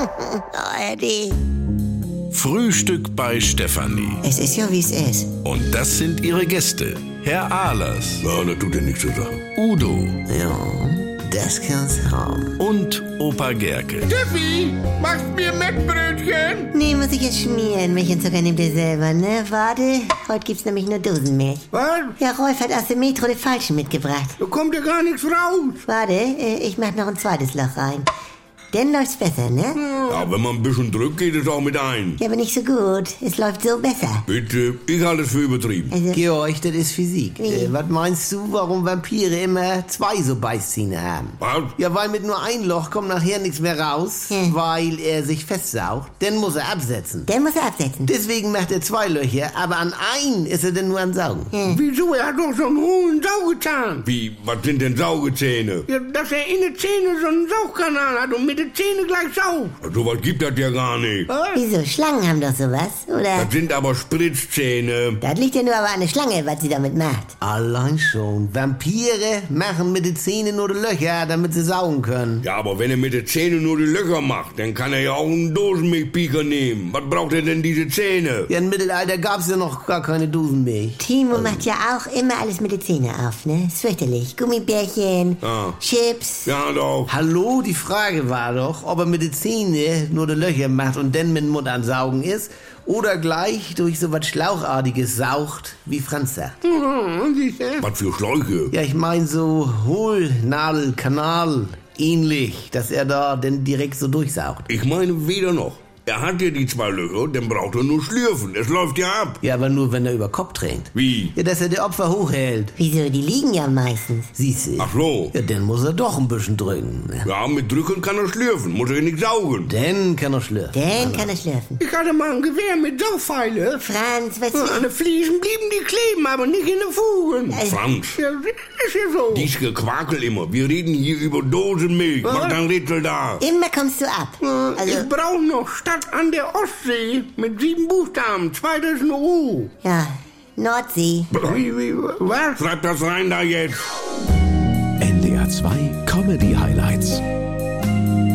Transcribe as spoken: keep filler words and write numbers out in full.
Oh, Eddie. Frühstück bei Stefanie. Es ist ja, wie es ist. Und das sind ihre Gäste. Herr Ahlers. Ja, das tut ja nichts zur Sache. Udo. Ja, das kann's haben. Und Opa Gerke. Steffi, machst mir Mettbrötchen? Nee, muss ich jetzt schmieren. Milch und Zucker nehmt ihr selber, ne? Warte, heute gibt's nämlich nur Dosenmilch. Was? Ja, Rolf hat aus dem Metro den Falschen mitgebracht. Da kommt ja gar nichts raus. Warte, äh, ich mach noch ein zweites Loch rein. Dann läuft's besser, ne? Ja, wenn man ein bisschen drückt, geht es auch mit ein. Ja, aber nicht so gut. Es läuft so besser. Bitte, ich halte es für übertrieben. Also, Georg, das ist Physik. Äh, was meinst du, warum Vampire immer zwei so Beißzähne haben? Was? Ja, weil mit nur ein Loch kommt nachher nichts mehr raus, Hm. weil er sich festsaugt. Dann muss er absetzen. dann muss er absetzen. Deswegen macht er zwei Löcher, aber an ein ist er denn nur an Saugen. Wieso? Er hat doch so einen hohen Saugezahn. Wie, was sind denn Saugezähne? Ja, dass er in den Zähnen so einen Saugkanal hat und mit den Zähnen gleich saugt. So was gibt das ja gar nicht. Wieso? Schlangen haben doch sowas, oder? Das sind aber Spritzzähne. Das liegt ja nur aber an der Schlange, was sie damit macht. Allein schon. Vampire machen mit den Zähnen nur die Löcher, damit sie saugen können. Ja, aber wenn er mit den Zähnen nur die Löcher macht, dann kann er ja auch einen Dosenmilchpieker nehmen. Was braucht er denn diese Zähne? Ja, im Mittelalter gab's ja noch gar keine Dosenmilch. Timo macht ja auch immer alles mit den Zähnen auf, ne? Ist fürchterlich. Gummibärchen, Ja. Chips. Ja, doch. Hallo, die Frage war doch, ob er mit den Zähnen nur die Löcher macht und dann mit dem Mund am Saugen ist oder gleich durch so was Schlauchartiges saugt, wie Franz sagt. Mhm, siehst du? Was für Schläuche? Ja, ich mein so Hohlnadel, Kanal, ähnlich, dass er da denn direkt so durchsaugt. Ich meine weder noch. Er hat ja die zwei Löcher, dann braucht er nur schlürfen. Es läuft ja ab. Ja, aber nur, wenn er über Kopf trinkt. Wie? Ja, dass er die Opfer hochhält. Wieso? Die liegen ja meistens. Siehst du? Ach so. Ja, dann muss er doch ein bisschen drücken. Ja, mit Drücken kann er schlürfen, muss er nicht saugen. Dann kann er schlürfen. Dann kann er schlürfen. Ich hatte mal ein Gewehr mit Saugpfeile. Franz, was... Und an den Fliesen blieben die kleben, aber nicht in den Fugen. Also, Franz, Ja, ist ja so. dies Gequakel immer. Wir reden hier über Dosenmilch. Mach dein Rätsel da. immer kommst du ab. Also, Ich brauche noch Stadt an der Ostsee mit sieben Buchstaben. Zweites ein U. ja, Nordsee. Wie, wie, was? Schreib das rein da jetzt. N D R zwei Comedy Highlights.